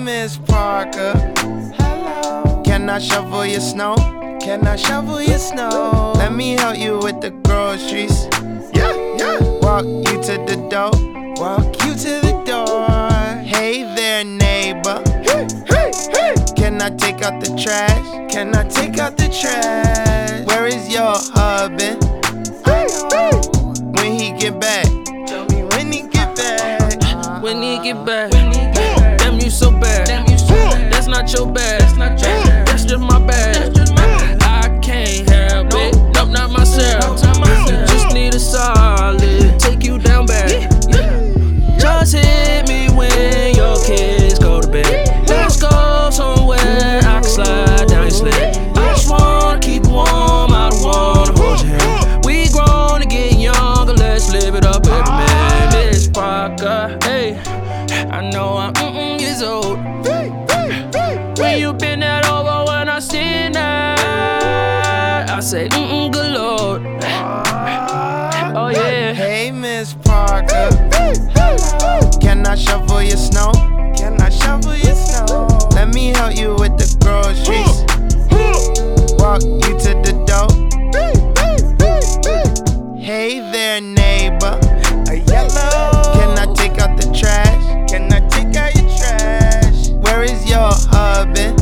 Miss Parker. Hello. Can I shovel your snow? Can I shovel your snow? Let me help you with the groceries. Yeah, yeah. Walk you to the door. Walk you to the door. Hey there, neighbor. Hey, hey, hey. Can I take out the trash? Can I take out the trash? Where is your husband? Hey, hey. When he get back? Tell me when he get back. When he get back. Damn, you so bad. That's not your bad. That's just my bad. I can't help it. Nope, not myself. Just need a solid. Take you down bad. Just hit me when your kids go to bed. Let's go somewhere I can slide down your sled. I just wanna keep you warm. I don't wanna hold your hand. We grown to get younger. Let's live it up every man. Miss Parker, hey, I know I'm years old. When you been that over when I seen that, I say good lord. Oh yeah. Hey Miss Parker. Can I shovel your snow? Can I shovel your snow? Let me help you with the groceries. Walk you to the door. Hey there, neighbor. A yellow. Can I take out the trash? Can I take out your trash? Where is your husband?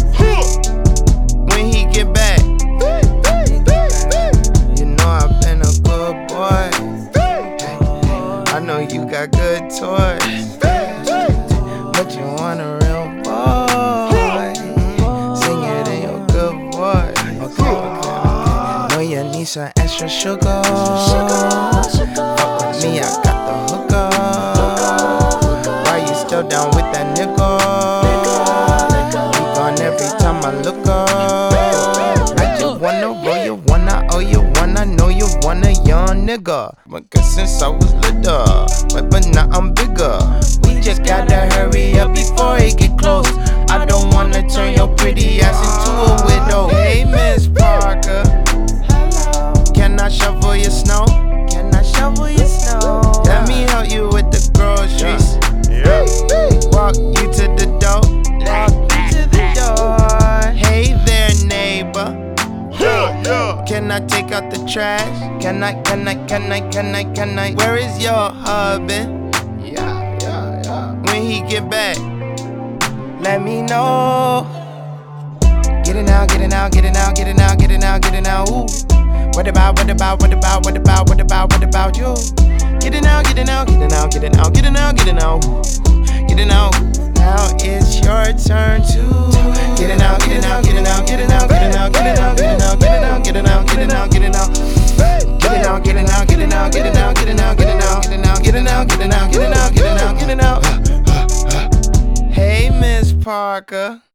When he get back? You know I've been a good boy. I know you got good toys, but you want a real boy. Sing it in your good voice. Okay. Know you need some extra sugar. Fuck with me, I got the hooker. Why you still down with that nigga? We gone every time I look up. I just wanna roll you, wanna owe you, wanna know you, want a young nigga. But cause since I was little, but now I'm bigger. We just gotta hurry up before it get close. I don't wanna turn your pretty ass into a widow. Hey Miss Parker. Can I shovel your snow? Can I shovel your snow? Let me help you with the groceries. Walk you to the door. Walk you to the door. Hey there, neighbor. Can I take out the trash? Can I? Where is your husband? When he get back? Let me know. Get it now, get it now, get it now, get it now, get it now, get it now. Ooh. What about you? Get it now, get it now, get it now, get it now, get it now, get it now. Get it now. Now it's your turn to get it now, get it now, get it now, get it now, get it now, get it now, get it now, get it now, get it now, get it now, get it now. Get it now, get it now, get it now, get it now, get it now, get it now, get it now, get it now, get it now, get it now, get it now, get it now. Hey Miss Parker.